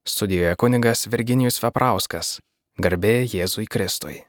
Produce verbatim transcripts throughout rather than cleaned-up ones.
Studijoje kunigas Virginijus Veprauskas. Garbė Jėzui Kristui.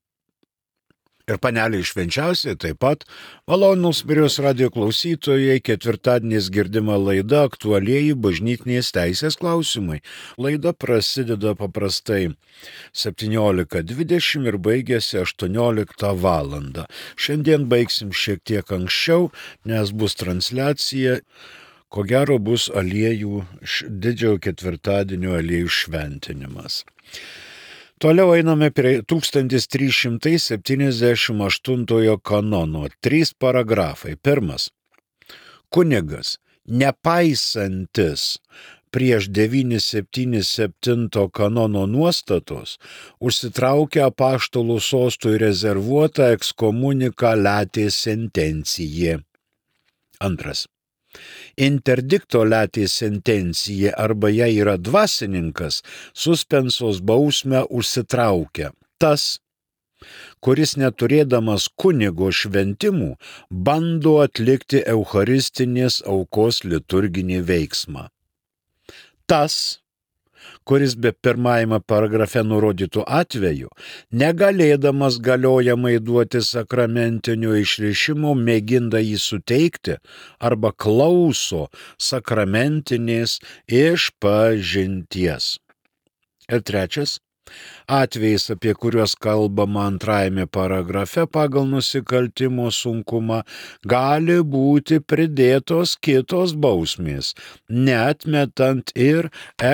Ir paneliai švenčiausiai taip pat malonūs Marijos radijo klausytojai, ketvirtadieniais girdima laida Aktualieji bažnytinės teisės klausimai. Laida prasideda paprastai septyniolika dvidešimt ir baigėsi aštuonioliktą valandą. Šiandien baigsim šiek tiek anksčiau, nes bus transliacija, ko gero bus aliejų, didžiojo ketvirtadienio aliejų šventinimas. Toliau einame prie tūkstantis trys šimtai septyniasdešimt aštuntojo kanono. Trys paragrafai. Pirmas. Kunigas, nepaisantis prieš devyni septyni septinto kanono nuostatos, užsitraukia apaštalų sostui rezervuotą ekskomunikaliatės sentenciją. Antras. Interdikto latės sentencija arba jei yra dvasininkas, suspensos bausmę užsitraukia tas, kuris neturėdamas kunigo šventimų bando atlikti eucharistinės aukos liturginį veiksmą. Tas, kuris be pirmajame paragrafe nurodytų atveju, negalėdamas galiojamai duoti sakramentinio išrišimo, mėginda jį suteikti arba klauso sakramentinės išpažinties. Ir trečias, atvejais, apie kuriuos kalbama antrajame paragrafe pagal nusikaltimo sunkumą, gali būti pridėtos kitos bausmės, neatmetant ir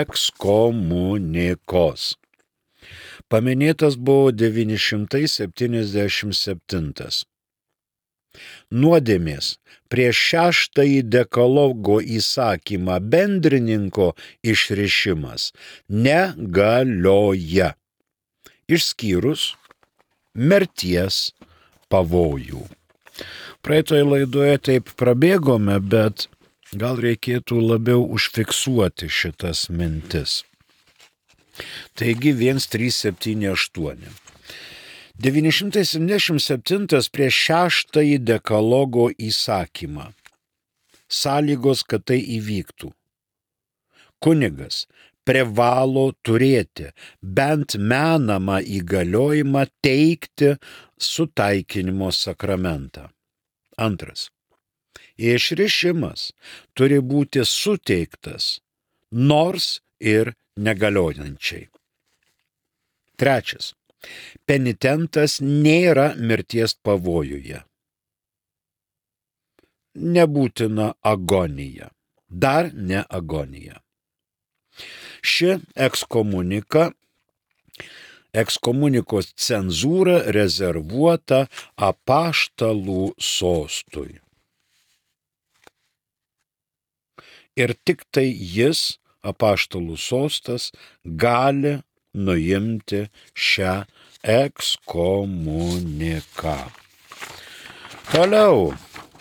ekskomunikos. Paminėtas buvo devyni šimtai septyniasdešimt septintas. Nuodėmės prieš šeštąjį dekalogo įsakymą bendrininko išrišimas negalioja, išskyrus mirties pavojų. Praeitoje laidoje taip prabėgome, bet gal reikėtų labiau užfiksuoti šitas mintis. Taigi vienas trys septyni aštuoni. devyni šimtai septyniasdešimt septintas prieš šeštąjį dekalogo įsakymą. Sąlygos, kad tai įvyktų. Kunigas privalo turėti bent menamą įgaliojimą teikti sutaikinimo sakramentą. Antras. Išrišimas turi būti suteiktas, nors ir negaliojančiai. Trečias. Penitentas nėra mirties pavojuje. Nebūtina agonija. Dar ne agonija. Ši ekskomunika, ekskomunikos cenzūra rezervuota apaštalų sostui. Ir tik tai jis, apaštalų sostas, gali nuimti šią ekskomuniką. Toliau.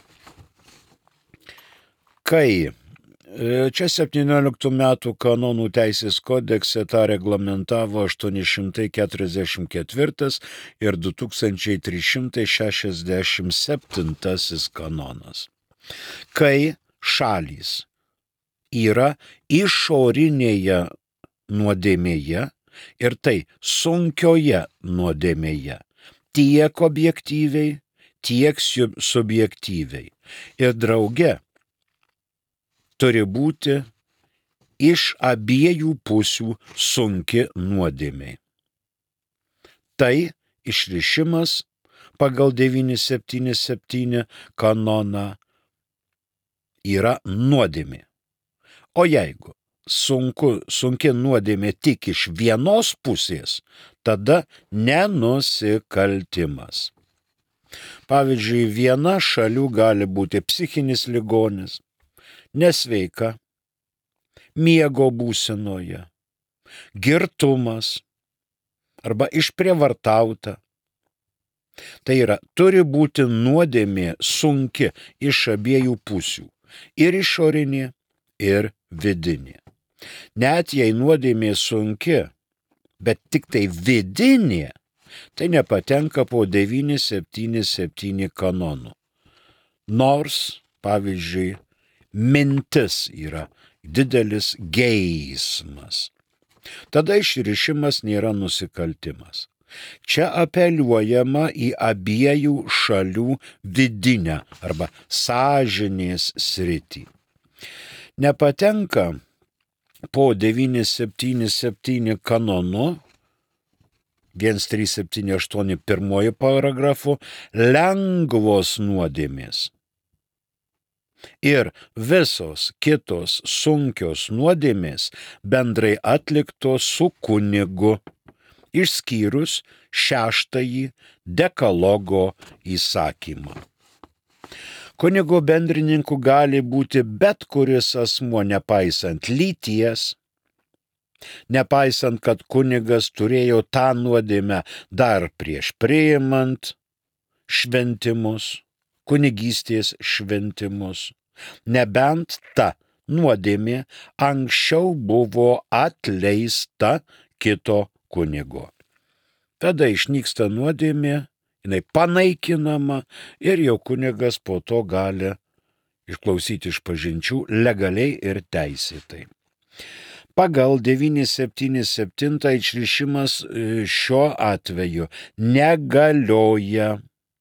Kai čia septynioliktų metų kanonų teisės kodekse tą reglamentavo aštuoni šimtai keturiasdešimt ketvirtas ir du tūkstančiai trys šimtai šešiasdešimt septintasis kanonas. Kai šalys yra išorinėje nuodėmėje, ir tai sunkioje nuodėmėje, tiek objektyviai, tiek subjektyviai. Ir drauge turi būti iš abiejų pusių sunki nuodėmė. Tai išrišimas pagal devyni septyni septyni kanoną yra nuodėmė. O jeigu sunku, sunki nuodėmė tik iš vienos pusės, tada nenusikaltimas. Pavyzdžiui, viena šalių gali būti psichinis ligonis, nesveika, miego būsenoje, girtumas arba išprievartauta. Tai yra, turi būti nuodėmė sunki iš abiejų pusių, ir išorinė, ir vidinė. Net jei nuodėmė sunki, bet tik tai vidinė, tai nepatenka po devyni septyni septyni kanonų. Nors, pavyzdžiui, mintis yra didelis geismas. tada išrišimas nėra nusikaltimas. Čia apeliuojama į abiejų šalių vidinę arba sąžinės sritį. Nepatenka po devyni septyni septyni kanonu, vienas trys septyni aštuoni pirmoji paragrafu, lengvos nuodėmės. Ir visos kitos sunkios nuodėmės bendrai atliktos su kunigu, išskyrus šeštąjį dekalogo įsakymą. Kunigo bendrininku gali būti bet kuris asmuo, nepaisant lyties, nepaisant, kad kunigas turėjo tą nuodėmę dar prieš priimant šventimus, kunigystės šventimus, nebent ta nuodėmė anksčiau buvo atleista kito kunigo. Tada išnyksta nuodėmė, jinai panaikinama ir jau kunigas po to gali išklausyti išpažinčių legaliai ir teisėtai. Pagal devyni septyni septyni išrišimas šiuo atveju negalioja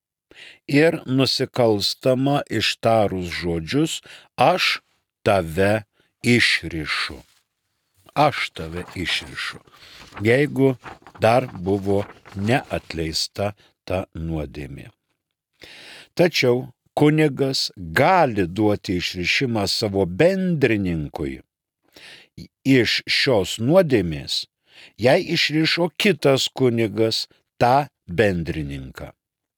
ir nusikalstama ištarus žodžius aš tave išrišu. Aš tave išrišu. Jeigu dar buvo neatleista ta nuodėmė. Tačiau kunigas gali duoti išrišimą savo bendrininkui iš šios nuodėmės, jei išrišo kitas kunigas tą bendrininką.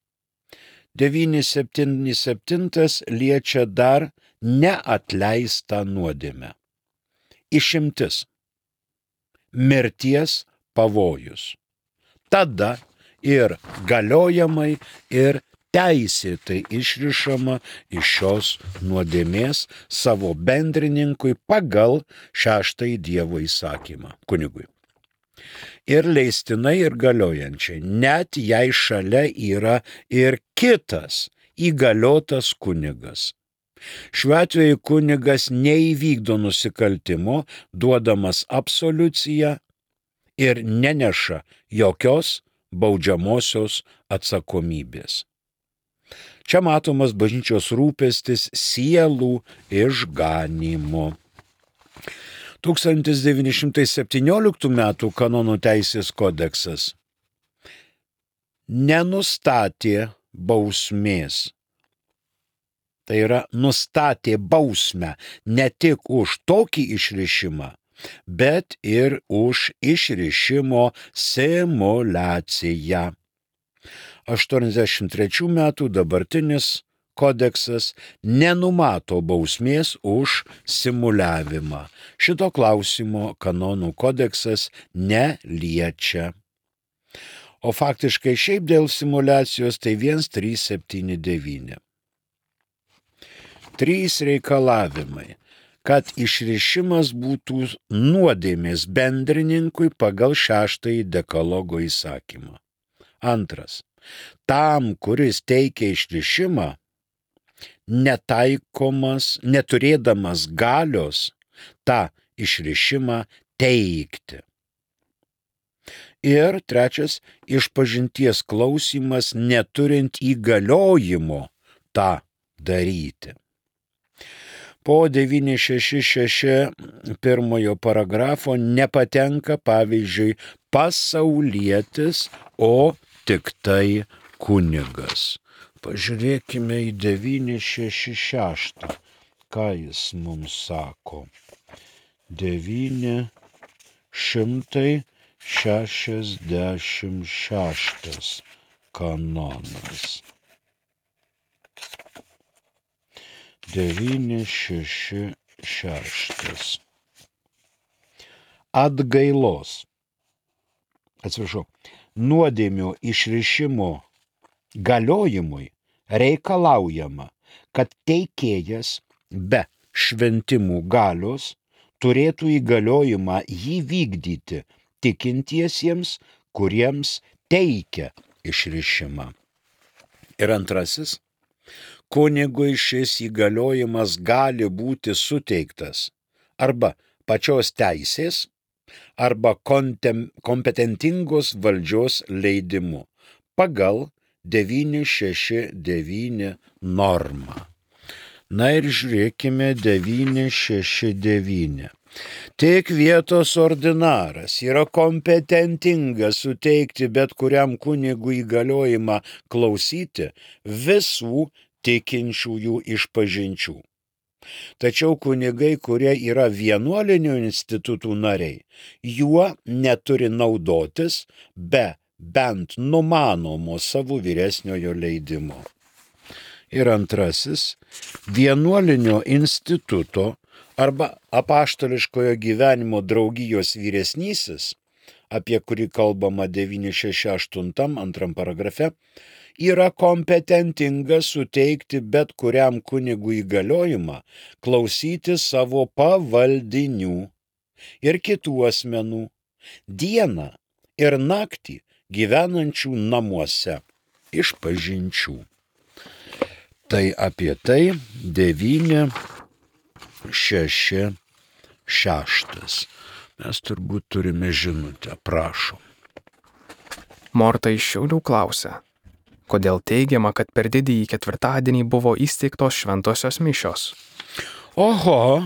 devyni septyni septyni liečia dar neatleistą nuodėmę. Išimtis. Mirties pavojus. Tada ir galiojamai, ir teisėtai išrišama iš šios nuodėmės savo bendrininkui pagal šeštąjį Dievo įsakymą kunigui. Ir leistinai ir galiojančiai, net jei šalia yra ir kitas įgaliotas kunigas. Šiuo atveju kunigas neįvykdo nusikaltimo, duodamas absoliuciją ir neneša jokios baudžiamosios atsakomybės. Čia matomas bažnyčios rūpestis sielų išganymu. tūkstantis devyni šimtai septynioliktų metų kanonų teisės kodeksas nenustatė bausmės. Tai yra nustatė bausmę ne tik už tokį išrišimą, bet ir už išrišimo simuliaciją. aštuoniasdešimt trečių metų dabartinis kodeksas nenumato bausmės už simuliavimą. Šito klausimo kanonų kodeksas neliečia. O faktiškai šiaip dėl simuliacijos tai vienas trys septyni devyni. Trys reikalavimai, kad išrišimas būtų nuodėmės bendrininkui pagal šeštąjį dekalogo įsakymą. Antras. Tam, kuris teikia išrišimą, netaikomas, neturėdamas galios tą išrišimą teikti. Ir trečias, išpažinties klausimas neturint įgaliojimo tą daryti. Po devyni šeši šeši pirmojo paragrafo nepatenka, pavyzdžiui, pasaulietis, o tik tai kunigas. Pažiūrėkime į devyni šeši šeši, ką jis mums sako. devyni šimtai šešiasdešimt šeštas kanonas. devyni šeši šeši. Atgailos. Atsiprašau. Nuodėmių išrišimo galiojimui reikalaujama, kad teikėjas be šventimų galios turėtų įgaliojimą jį vykdyti tikintiesiems, kuriems teikia išrišimą. Ir antrasis, kunigui šis įgaliojimas gali būti suteiktas arba pačios teisės, arba kontem, kompetentingos valdžios leidimu pagal devyni šeši devyni normą. Na ir žiūrėkime devyni šeši devyni. Tik vietos ordinaras yra kompetentingas suteikti bet kuriam kunigui įgaliojimą klausyti visų tikinčiųjų išpažinčių. Tačiau kunigai, kurie yra vienuolinių institutų nariai, juo neturi naudotis be bent numanomo savo vyresniojo leidimo. Ir antrasis, vienuolinio instituto arba apaštališkojo gyvenimo draugijos vyresnysis, apie kurį kalbama devyni šeši aštuoni antram paragrafe, yra kompetentingas suteikti bet kuriam kunigui įgaliojimą klausyti savo pavaldinių ir kitų asmenų dieną ir naktį gyvenančių namuose išpažinčių. Tai apie tai devyni šeši šeši. Mes turbūt turime žinutę, prašom. Morta iš Šiaulių klausia, kodėl teigiama, kad per didįjį ketvirtadienį buvo įsteigtos šventosios mišios? Oho,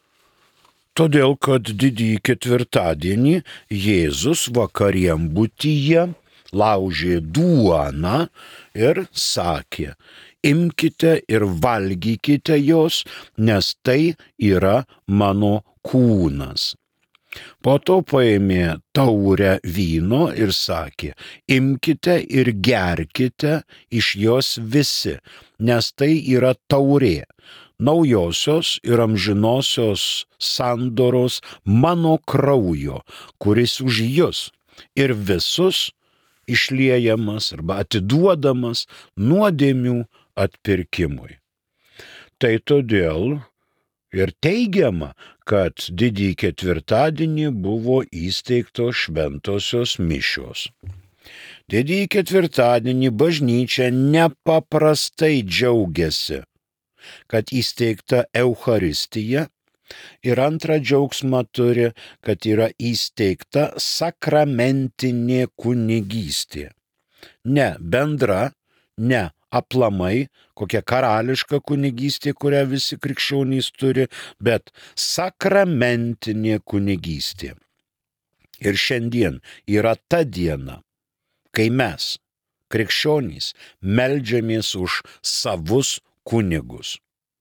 todėl, kad didįjį ketvirtadienį Jėzus vakarienbutyje laužė duoną ir sakė, imkite ir valgykite jos, nes tai yra mano kūnas. Po to paėmė taurę vyno ir sakė, imkite ir gerkite iš jos visi, nes tai yra taurė, naujosios ir amžinosios sandoros mano kraujo, kuris už jus ir visus išliejamas arba atiduodamas nuodėmių atpirkimui. Tai todėl ir teigiama, kad didįjį ketvirtadienį buvo įsteigtos šventosios mišios. Didįjį ketvirtadienį bažnyčia nepaprastai džiaugiasi, kad įsteigta Eucharistija, ir antrą džiaugsmą turi, kad yra įsteigta sakramentinė kunigystė. Ne bendra, ne aplamai, kokia karališka kunigystė, kurią visi krikščionys turi, bet sakramentinė kunigystė. Ir šiandien yra ta diena, kai mes, krikščionys, meldžiamės už savus kunigus.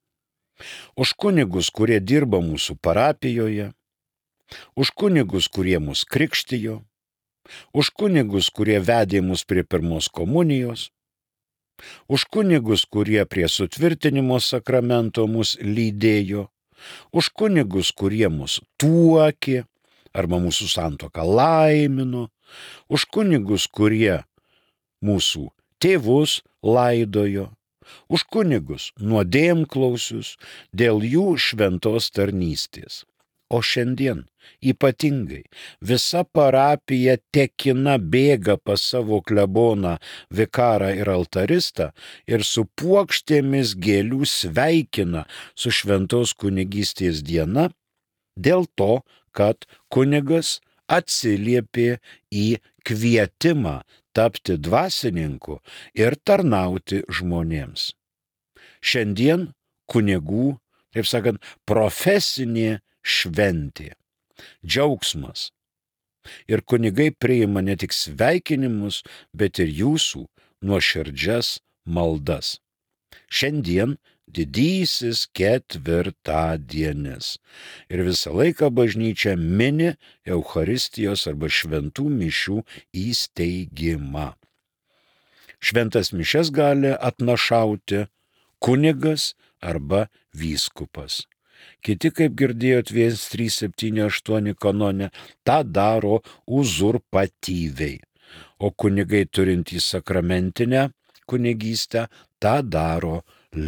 Už kunigus, kurie dirba mūsų parapijoje, už kunigus, kurie mus krikštijo, už kunigus, kurie vedė mus prie pirmos komunijos, už kunigus, kurie prie sutvirtinimo sakramento mus lydėjo, už kunigus, kurie mus tuokė arba mūsų santuoką laimino, už kunigus, kurie mūsų tėvus laidojo, už kunigus nuodėmklausius dėl jų šventos tarnystės. O šiandien ypatingai visa parapija tekina bėga pas savo kleboną, vikarą ir altaristą ir su puokštėmis gėlių sveikina su šventos kunigystės diena dėl to, kad kunigas atsiliepė į kvietimą tapti dvasininku ir tarnauti žmonėms. Šiandien kunigų, taip sakant, profesinė šventė, džiaugsmas. Ir kunigai priima ne tik sveikinimus, bet ir jūsų nuoširdžias maldas. Šiandien didysis ketvirtadienis. Ir visą laiką bažnyčia mini Eucharistijos arba šventų mišių įsteigimą. Šventas mišias gali atnašauti kunigas arba vyskupas. Kiti, kaip girdėjot, vienas trys septyni aštuoni kanone, tą daro uzurpatyviai, o kunigai turintys sakramentinę kunigystę tą daro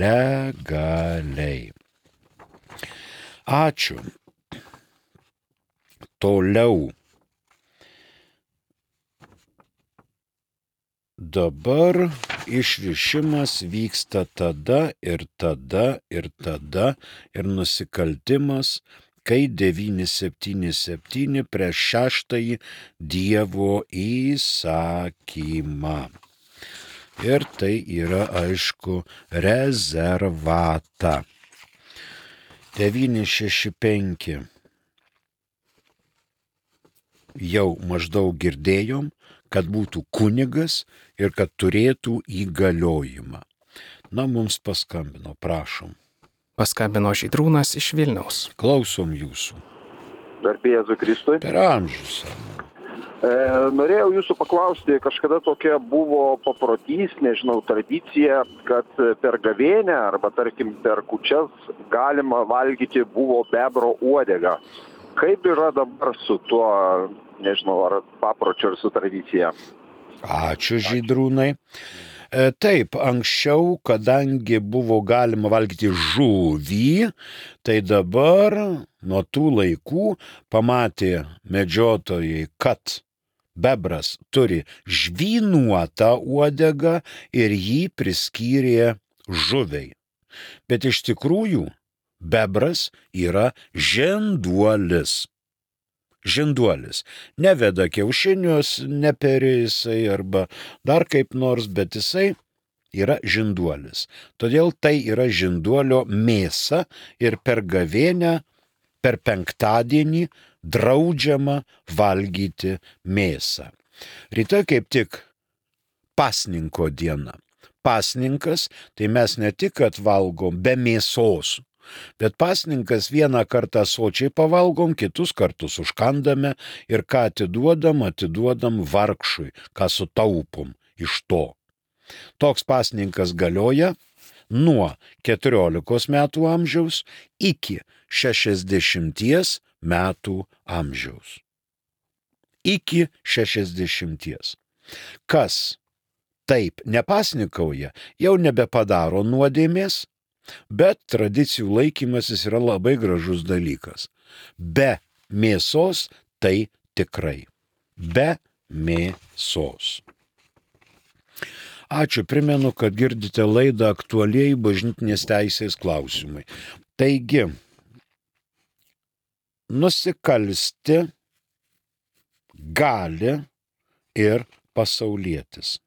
legaliai. Ačiū. Toliau. Dabar išrišimas vyksta tada ir tada ir tada ir nusikaltimas, kai devyni septyni septyni prieš šeštąjį Dievo įsakymą. Ir tai yra, aišku, rezervata. devyni šeši penki. Jau maždaug girdėjom, kad būtų kunigas ir kad turėtų įgaliojimą. Na, mums paskambino, prašom. Paskambino Žydrūnas iš Vilniaus. Klausom jūsų. Garbė Jėzui Kristui. Per amžius. E, norėjau jūsų paklausti, kažkada tokia buvo paprotys, nežinau, tradicija, kad per gavėnę arba, tarkim, per kūčias galima valgyti buvo bebro uodegą. Kaip yra dabar su tuo, nežinau, ar papročiu, ar su tradicija? Ačiū, Žydrūnai. E, taip, anksčiau, kadangi buvo galima valgyti žuvį, tai dabar nuo tų laikų pamatė medžiotojai, kad bebras turi žvynuotą uodegą ir jį priskyrė žuviai. Bet iš tikrųjų bebras yra žinduolis. Žinduolis. Neveda kiaušinius, neperi jisai arba dar kaip nors, bet jisai yra žinduolis. Todėl tai yra žinduolio mėsa ir per gavėnę, per penktadienį draudžiama valgyti mėsą. Rytoj kaip tik pasninko diena. Pasninkas, tai mes ne tik kad valgom be mėsos, bet pasninkas vieną kartą sočiai pavalgom, kitus kartus užkandame ir ką atiduodam, atiduodam vargšui, ką sutaupom iš to. Toks pasninkas galioja nuo keturiolikos metų amžiaus iki šešiasdešimties metų amžiaus. Iki šešiasdešimties. Kas taip nepasnikauja, jau nebepadaro nuodėmės, bet tradicijų laikymasis yra labai gražus dalykas. Be mėsos tai tikrai. Be mėsos. Ačiū, primenu, kad girdite laidą aktualieji bažnytinės teisės klausimai. Taigi, nusikalsti gali ir pasaulietis.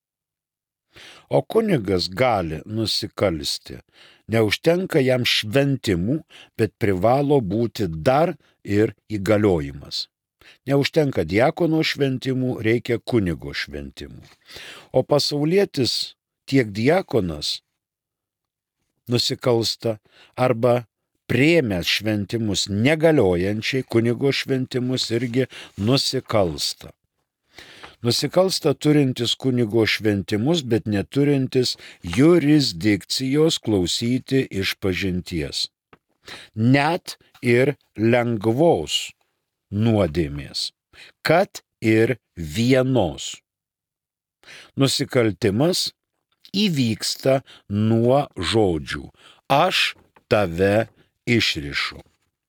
O kunigas gali nusikalsti. Neužtenka jam šventimų, bet privalo būti dar ir įgaliojimas. Neužtenka diakono šventimų, reikia kunigo šventimų. O pasaulietis tiek diakonas nusikalsta arba priėmęs šventimus negaliojančiai, kunigo šventimus irgi nusikalsta. Nusikalsta turintis kunigo šventimus, bet neturintis jurisdikcijos klausyti išpažinties. Net ir lengvos nuodėmės, kad ir vienos. Nusikaltimas įvyksta nuo žodžių aš tave išrišu.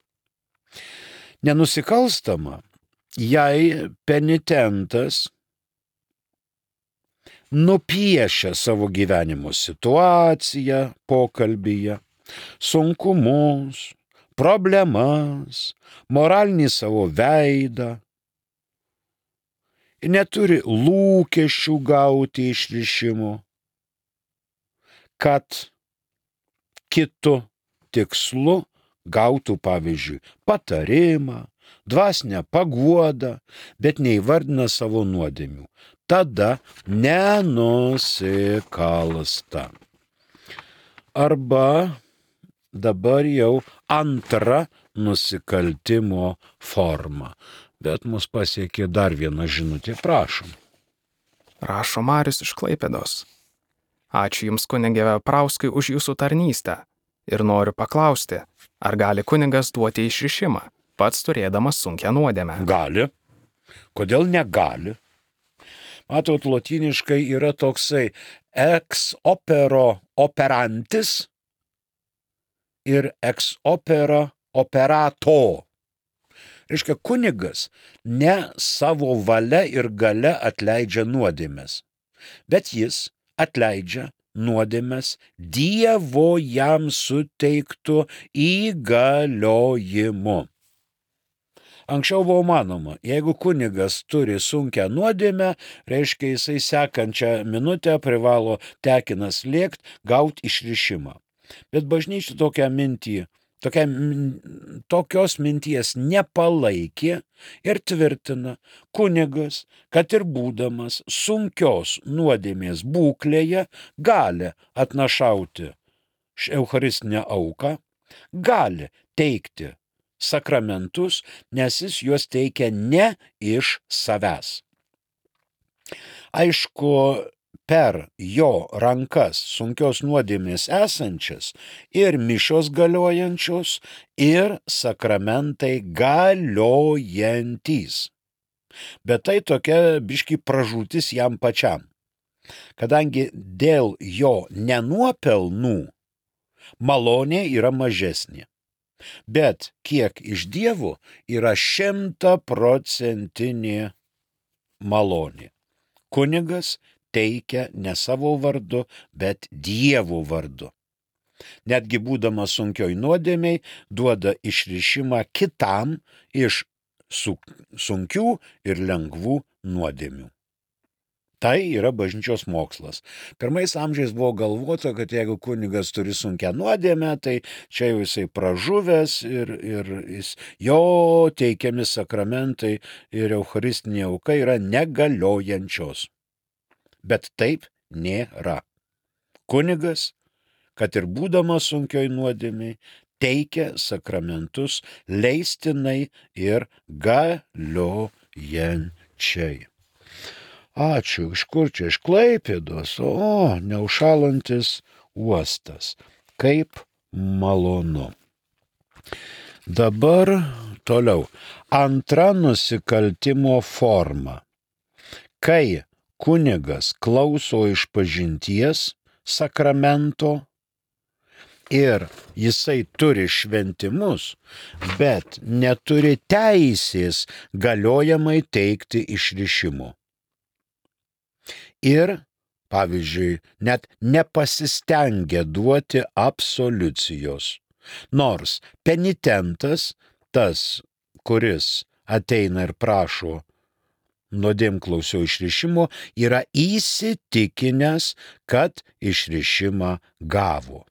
Nenusikalstama, jei penitentas nupiešia savo gyvenimo situaciją pokalbyje, sunkumus, problemas, moralinį savo veidą, neturi lūkesčių gauti išrišimo, kad kitu tikslu gautų, pavyzdžiui, patarimą, dvasinę paguodą, bet neįvardina savo nuodėmių. Tada nenusikalsta. Arba dabar jau antra nusikaltimo forma. Bet mus pasiekė dar viena žinutė, prašom. Rašo Marius iš Klaipėdos. Ačiū Jums, kunige Veprauskai, už Jūsų tarnystę. Ir noriu paklausti, ar gali kunigas duoti išrišimą, pats turėdamas sunkią nuodėmę? Gali. Kodėl negali? Matot, lotyniškai yra toksai ex opero operantis ir ex opera operato. Reiškia, kunigas ne savo valia ir galia atleidžia nuodėmes, bet jis atleidžia nuodėmes Dievo jam suteiktų įgaliojimu. Anksčiau buvo manoma, jeigu kunigas turi sunkią nuodėmę, reiškia jisai sekančią minutę privalo tekinas lėkt, gauti išrišimą. Bet bažnyčia tokią mintį, tokia, tokios minties nepalaikė ir tvirtina, kunigas, kad ir būdamas sunkios nuodėmės būklėje, gali atnašauti eucharistinę auką, gali teikti sakramentus, nes jis juos teikia ne iš savęs. Aišku, per jo rankas sunkios nuodėmės esančias ir mišios galiojančios, ir sakramentai galiojantys. Bet tai tokia biški pražūtis jam pačiam, kadangi dėl jo nenuopelnų malonė yra mažesnė. Bet kiek iš Dievo yra šimtaprocentinė malonė. Kunigas teikia ne savo vardu, bet Dievo vardu. Netgi būdamas sunkioj nuodėmei, duoda išrišimą kitam iš sunkių ir lengvų nuodėmių. Tai yra bažnyčios mokslas. Pirmais amžiais buvo galvota, kad jeigu kunigas turi sunkią nuodėmę, tai čia jau jisai pražuvęs ir, ir jis, jo teikiami sakramentai ir eucharistinė auka yra negaliojančios. Bet taip nėra. Kunigas, kad ir būdamas sunkioj nuodėmei, teikia sakramentus leistinai ir galiojančiai. Ačiū, iš kur čia, iš Klaipėdos, o, neužšalantis uostas. Kaip malonu. Dabar toliau. Antra nusikaltimo forma. Kai kunigas klauso išpažinties sakramento ir jisai turi šventimus, bet neturi teisės galiojamai teikti išrišimo. Ir, pavyzdžiui, net nepasistengia duoti absoliucijos. Nors penitentas, tas, kuris ateina ir prašo nuodėmklausio išrišimo, yra įsitikinęs, kad išrišimą gavo.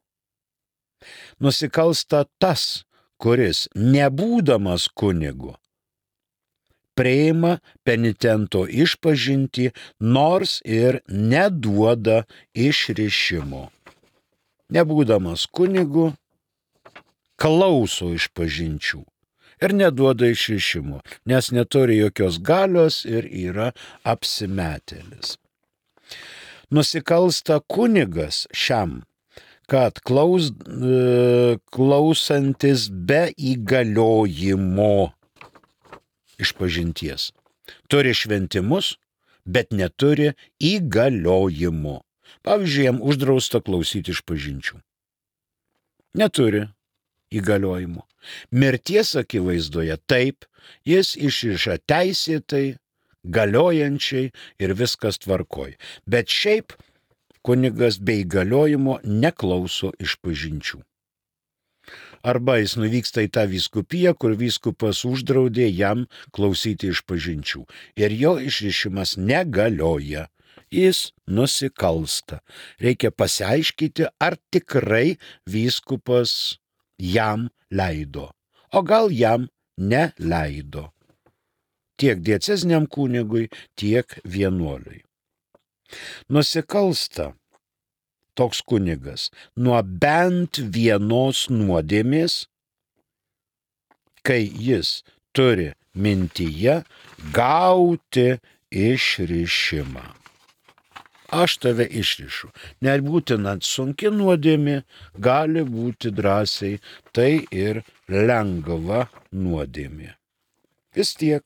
Nusikalsta tas, kuris, nebūdamas kunigu, priima penitento išpažintį, nors ir neduoda išrišimo. Nebūdamas kunigu, klauso išpažinčių ir neduoda išrišimo, nes neturi jokios galios ir yra apsimetėlis. Nusikalsta kunigas šiam, kad klaus, klausantis be įgaliojimo išpažinties. Turi šventimus, bet neturi įgaliojimų. Pavyzdžiui, jam uždrausta klausyti išpažinčių. Neturi įgaliojimų. Mirties akivaizdoje taip, jis išriša teisėtai, galiojančiai ir viskas tvarkoj. Bet šiaip kunigas be įgaliojimo neklauso išpažinčių. Arba jis nuvyksta į tą vyskupiją, kur vyskupas uždraudė jam klausyti išpažinčių. Ir jo išrišimas negalioja. Jis nusikalsta. Reikia pasiaiškinti, ar tikrai vyskupas jam leido. O gal jam neleido. Tiek dieceziniam kunigui, tiek vienuoliui. Nusikalsta toks kunigas nuo bent vienos nuodėmės, kai jis turi mintyje gauti išrišimą. Aš tave išrišu. Nebūtinant sunki nuodėmė, gali būti drąsiai, tai ir lengva nuodėmė. Vis tiek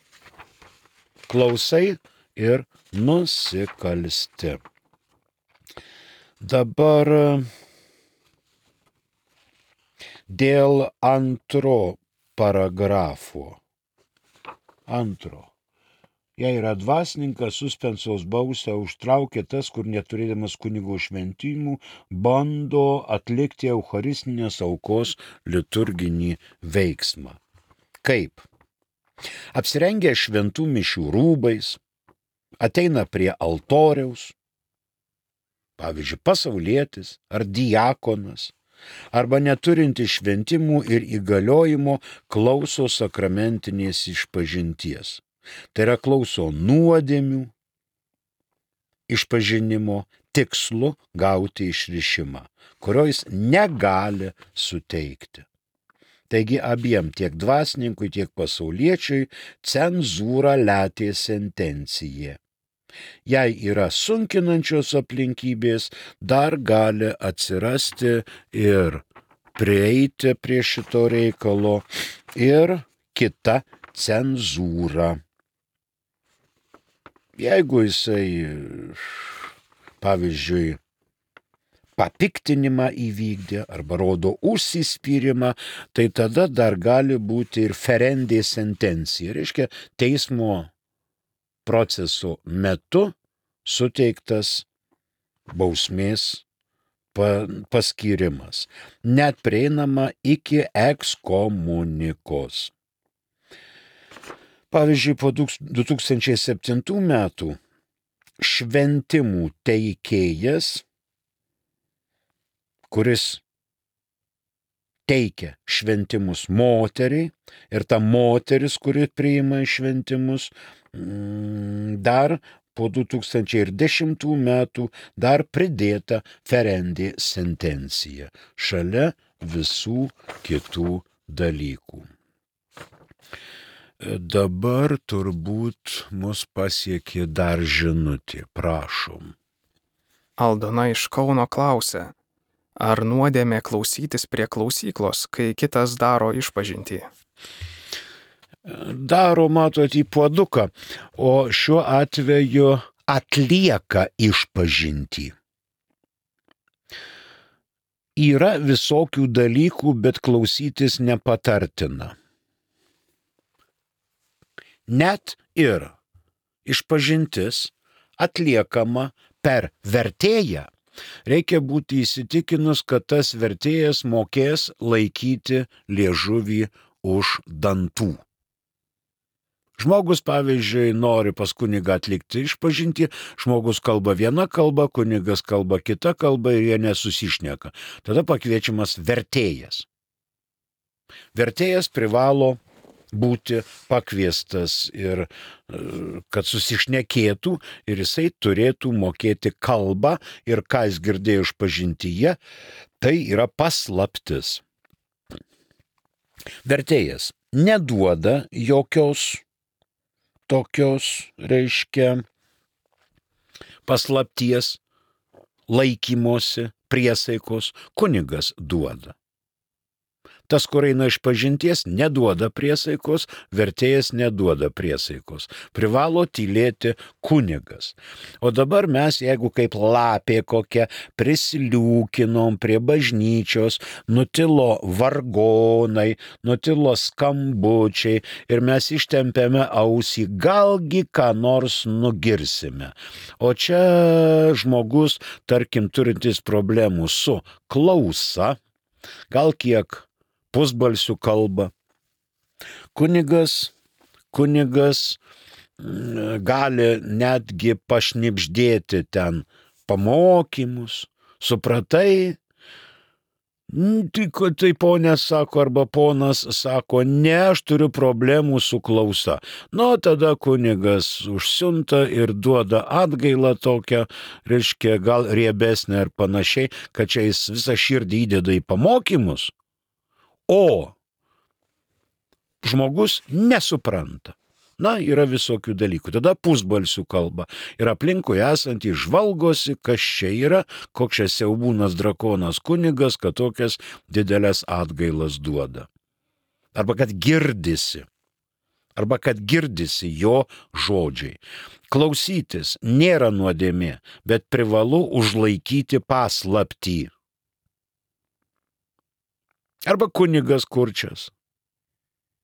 klausai ir nusikalsti. Dabar dėl antro paragrafo. Antro. Jei yra dvasininkas, suspensos bausę užtraukia tas, kur neturėdamas kunigo šventimų, bando atlikti eucharistinės aukos liturginį veiksmą. Kaip? Apsirengę šventų mišių rūbais, ateina prie altoriaus, pavyzdžiui, pasaulietis ar diakonas, arba neturinti šventimų ir įgaliojimo klauso sakramentinės išpažinties. Tai yra klauso nuodėmių išpažinimo tikslu gauti išrišimą, kurio jis negali suteikti. Taigi abiem tiek dvasininkui, tiek pasauliečiui cenzūra letė sentencija. Jei yra sunkinančios aplinkybės, dar gali atsirasti ir prieiti prie šito reikalo ir kita cenzūra. Jeigu jisai, pavyzdžiui, papiktinimą įvykdė arba rodo užsispyrimą, tai tada dar gali būti ir ferendė sentencija. Reiškia, teismo proceso metu suteiktas bausmės paskyrimas. Net prieinama iki ekskomunikos. Pavyzdžiui, po du tūkstančiai septintų metų šventimų teikėjas, kuris teikia šventimus moteriai ir ta moteris, kuri priima šventimus, dar po du tūkstančiai dešimtų metų dar pridėta ferendė sentencija šalia visų kitų dalykų. Dabar turbūt mus pasiekė dar žinutė, prašom. Aldona iš Kauno klausia, ar nuodėmė klausytis prie klausyklos, kai kitas daro išpažintį? Daro, matot, į puoduką, o šiuo atveju atlieka išpažintį. Yra visokių dalykų, bet klausytis nepatartina. Net ir išpažintis atliekama per vertėją. Reikia būti įsitikinus, kad tas vertėjas mokės laikyti liežuvį už dantų. Žmogus, pavyzdžiui, nori pas kunigą atlikti išpažintį, žmogus kalba viena kalba, kunigas kalba kita kalba ir jie nesusišneka. Tada pakviečiamas vertėjas. Vertėjas privalo būti pakviestas ir kad susišnekėtų ir jisai turėtų mokėti kalbą ir ką jis girdėjo išpažintyje, tai yra paslaptis. Vertėjas neduoda jokios tokios, reiškia, paslapties laikymosi priesaikos, kunigas duoda. Tas, kur eina išpažinties, neduoda priesaikos, vertėjas neduoda priesaikos. Privalo tylėti kunigas. O dabar mes, jeigu kaip lapė kokia, prisiliūkinom prie bažnyčios, nutilo vargonai, nutilo skambučiai ir mes ištempėme ausį, galgi ką nors nugirsime. O čia žmogus, tarkim, turintis problemų su klausa, gal kiek pusbalsių kalba. Kunigas, kunigas gali netgi pašnibždėti ten pamokymus, supratai, tai, tai ponė sako arba ponas sako, ne, aš turiu problemų su klausa. Nu, tada kunigas užsiunta ir duoda atgailą tokią, reiškia, gal riebesnę ir panašiai, kad čia jis visą širdį įdeda į pamokymus, o žmogus nesupranta. Na, yra visokių dalykų. Tada pusbalsių kalba. Ir aplinkui esantys žvalgosi, kas čia yra, koks čia siaubūnas drakonas kunigas, kad tokias didelės atgailas duoda. Arba kad girdisi. Arba kad girdisi jo žodžiai. Klausytis nėra nuodėmė, bet privalu užlaikyti paslaptį. Arba kunigas kurčias.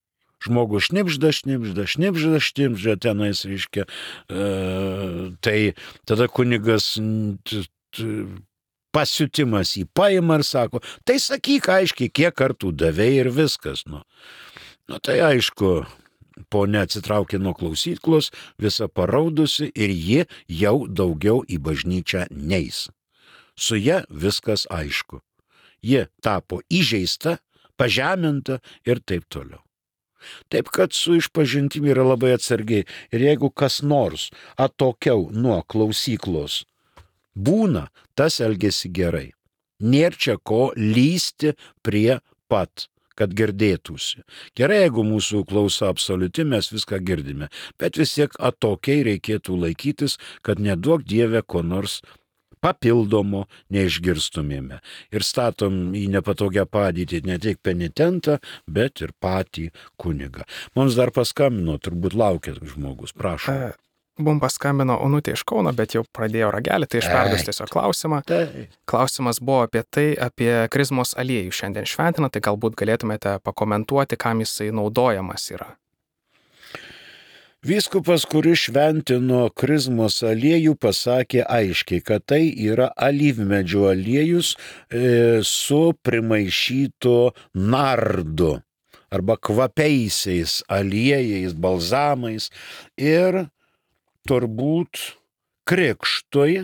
žmogus šnipžda, šnipžda, šnipžda, šnipžda tenais, reiškia, e, tai tada kunigas t, t, pasiutimas jį paima ir sako, tai sakyk aiškiai, kiek kartų davei ir viskas. Nu, nu tai aišku, ponia atsitraukė nuo klausyklos, visa paraudusi ir ji jau daugiau į bažnyčią neis. Su ja viskas aišku. Ji tapo įžeista, pažeminta ir taip toliau. Taip kad su išpažintimi yra labai atsargiai. Ir jeigu kas nors atokiau nuo klausyklos būna, tas elgesi gerai. Nėr čia ko lysti prie pat, kad girdėtųsi. Gerai, jeigu mūsų klausa absoliuti, mes viską girdime, bet vis tiek atokiai reikėtų laikytis, kad neduok Dieve ko nors papildomo neišgirstumėme. Ir statom į nepatogią padėtį ne tik penitentą, bet ir patį kunigą. Mums dar paskambino, turbūt laukia žmogus, prašom. E, Mums paskambino Onutė iš Kauno, bet jau pradėjo ragelį, tai aš perduosiu tiesiog klausimą. Tai. Klausimas buvo apie tai, apie krizmos aliejų šiandien šventina, tai galbūt galėtumėte pakomentuoti, kam jisai naudojamas yra. Vyskupas, kuris šventino krizmos aliejų, pasakė aiškiai, kad tai yra alyvmedžio aliejus e, su primaišytu nardu arba kvapiaisiais aliejais, balzamais ir turbūt krikštui,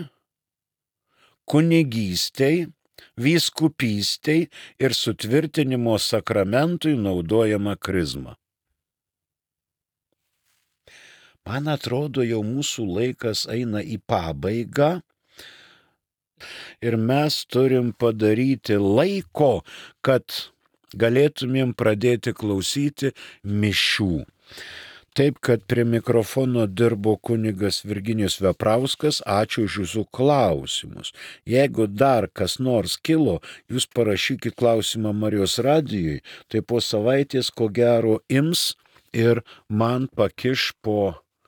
kunigystei, vyskupystei ir sutvirtinimo sakramentui naudojama krizma. Man atrodo, jau mūsų laikas eina į pabaigą ir mes turim padaryti laiko, kad galėtumėm pradėti klausyti mišių. Taip, kad prie mikrofono dirbo kunigas Virginijus Veprauskas, ačiū už jūsų klausimus. Jeigu dar kas nors kilo, jūs parašykit klausimą Marijos radijui, tai po savaitės ko gero ims ir man pakiš po,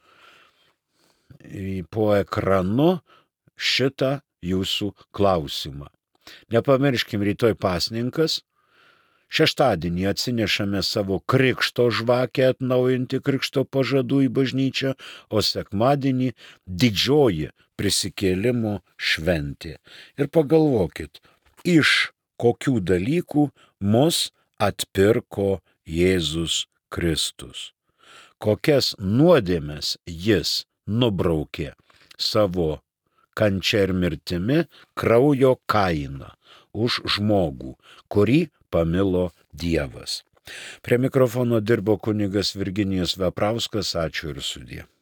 po ekranu šitą jūsų klausimą. Nepamirškim, rytoj pasninkas. Šeštadienį atsinešame savo krikšto žvakę atnaujinti krikšto pažadų į bažnyčią, o sekmadienį didžioji prisikėlimo šventė. Ir pagalvokit, iš kokių dalykų mus atpirko Jėzus Kristus. Kokias nuodėmes jis nubraukė savo kančia ir mirtimi, kraujo kaina už žmogų, kurį pamilo Dievas. Prie mikrofono dirbo kunigas Virginijus Veprauskas, ačiū ir sudie.